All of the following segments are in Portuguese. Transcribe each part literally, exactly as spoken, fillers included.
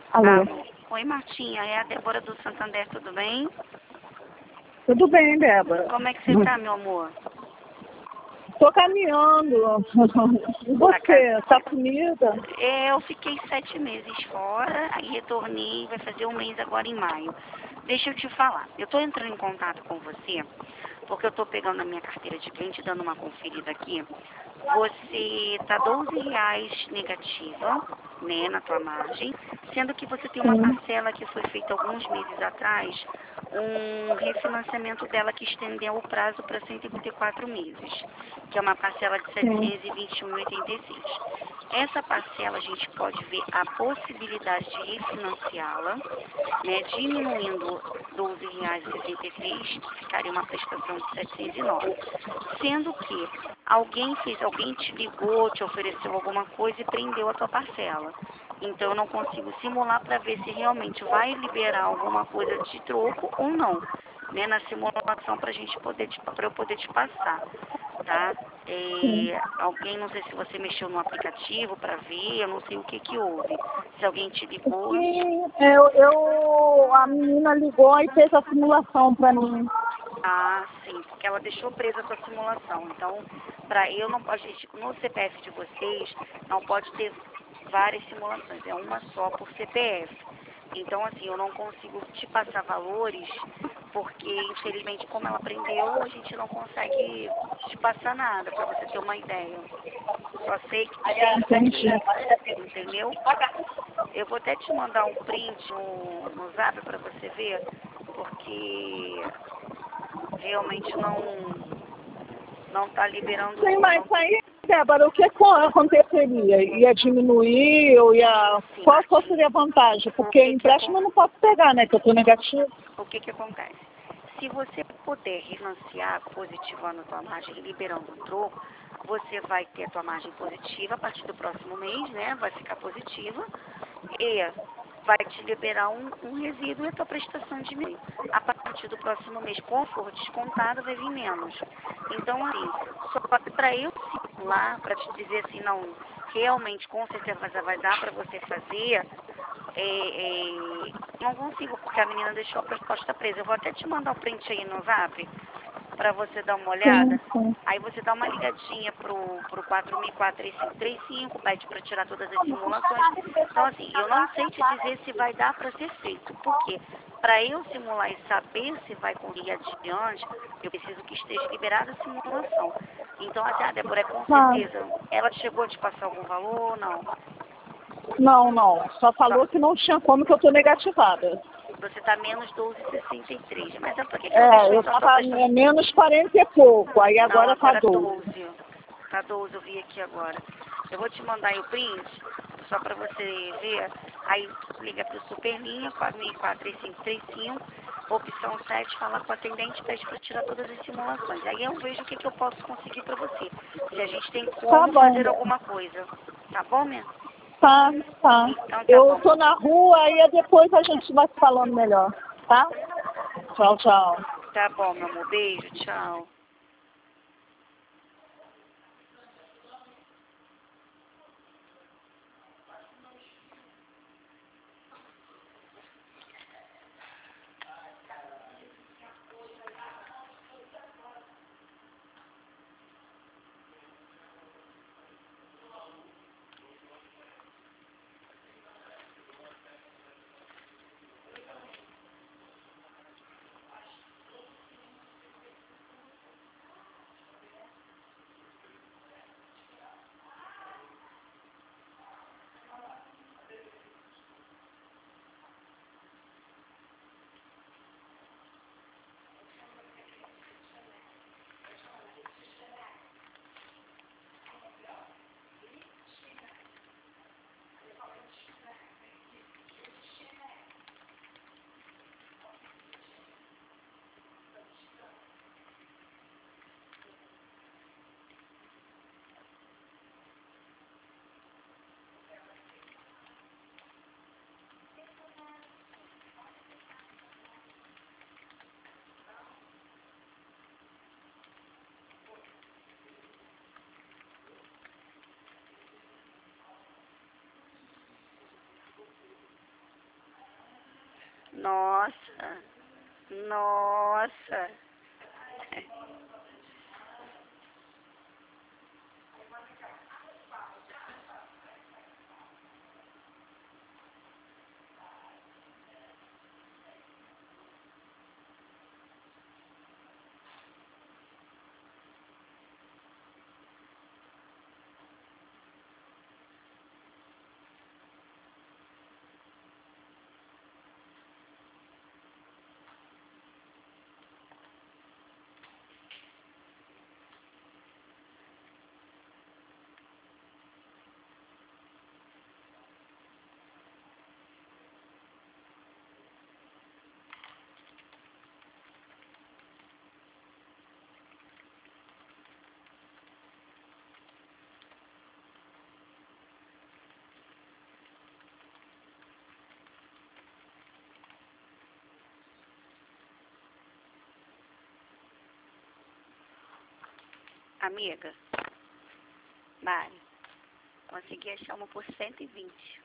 Alô? Alô. Oi, Martinha. É a Débora do Santander, tudo bem? Tudo bem, Débora? Como é que você tá, meu amor? Tô caminhando. E você, tá sumida? É, eu fiquei sete meses fora, aí retornei, vai fazer um mês agora em maio. Deixa eu te falar, eu tô entrando em contato com você, porque eu tô pegando a minha carteira de cliente, dando uma conferida aqui. Você tá doze reais negativa, né, na tua margem, sendo que você tem uma Sim. parcela que foi feita alguns meses atrás, um refinanciamento dela que estendeu o prazo para cento e vinte e quatro meses, que é uma parcela de Sim. setecentos e vinte e um vírgula oitenta e seis. Essa parcela a gente pode ver a possibilidade de refinanciá-la, né, diminuindo doze reais e sessenta e três centavos, que ficaria uma prestação de setecentos e nove. Sendo que alguém fez, alguém te ligou, te ofereceu alguma coisa e prendeu a tua parcela. Então eu não consigo simular para ver se realmente vai liberar alguma coisa de troco ou não, né, na simulação para gente poder para eu poder te passar, tá? Sim. É, alguém, não sei se você mexeu no aplicativo para ver, eu não sei o que que houve. Se alguém te ligou. Sim, eu, eu, a menina ligou e fez a simulação pra mim. Ah, sim, porque ela deixou presa a sua simulação. Então, para eu não pode, no C P F de vocês, não pode ter várias simulações, é uma só por C P F. Então, assim, eu não consigo te passar valores, porque, infelizmente, como ela prendeu, a gente não consegue te passar nada, para você ter uma ideia. Só sei que tem isso Entendi. aqui, entendeu? Eu vou até te mandar um print no, no zap para você ver, porque realmente não não está liberando. Sim, mas Não, aí, Débora, o que co- aconteceria? Ia diminuir ou ia... sim, Qual, qual Martim. seria a vantagem? O Porque que que, empréstimo acon- eu não posso pegar, né? Que eu tô negativo. o que que acontece? Se você puder refinanciar positivando a tua margem e liberando o troco, você vai ter a tua margem positiva a partir do próximo mês, né? Vai ficar positiva e vai te liberar um, um resíduo e a tua prestação diminui. A partir do próximo mês, como for descontado, vai vir menos. Então, assim, só para eu simular, para te dizer assim, não, realmente, com certeza vai dar para você fazer, é, é, não consigo, porque a menina deixou a proposta presa. Eu vou até te mandar o print aí no zap, para você dar uma olhada. Sim, sim. Aí você dá uma ligadinha pro, pro quatro mil e quatro três cinco três cinco, pede para tirar todas as simulações. Então, assim, eu não sei te dizer se vai dar para ser feito. Por quê? Para eu simular e saber se vai conseguir adiante, eu preciso que esteja liberada a simulação. Então, assim, a Débora, é com Ah, certeza, ela chegou a te passar algum valor ou não? não, não. Só Só, falou que não tinha como que eu tô negativada. você está menos doze vírgula sessenta e três. Mas é por que que ela É, deixou eu então a tua tava prestação? é, menos quarenta e pouco, aí Não, agora tá agora doze. doze. Tá doze, eu vi aqui agora. Eu vou te mandar aí o print, só para você ver. Aí liga para o Superlinha, quatro mil e quatro três cinco três cinco, opção sete, fala com o atendente, pede para tirar todas as simulações. Aí eu vejo o que, que eu posso conseguir para você. Se a gente tem Tá como bom, fazer alguma coisa. Tá bom, minha? tá, tá. Então tá Eu bom. tô na rua, aí depois a gente vai se falando melhor, tá? Tchau, tchau. Tá bom, meu amor. Beijo, tchau. Nossa. Nossa. Amiga, Mari, consegui achar uma por cento e vinte.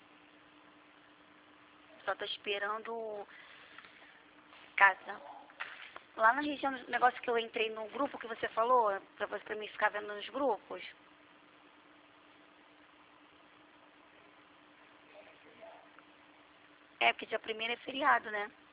Só tô esperando casa. Lá na região do negócio que eu entrei no grupo que você falou, pra você pra mim ficar vendo nos grupos. É, porque dia primeiro é feriado, né?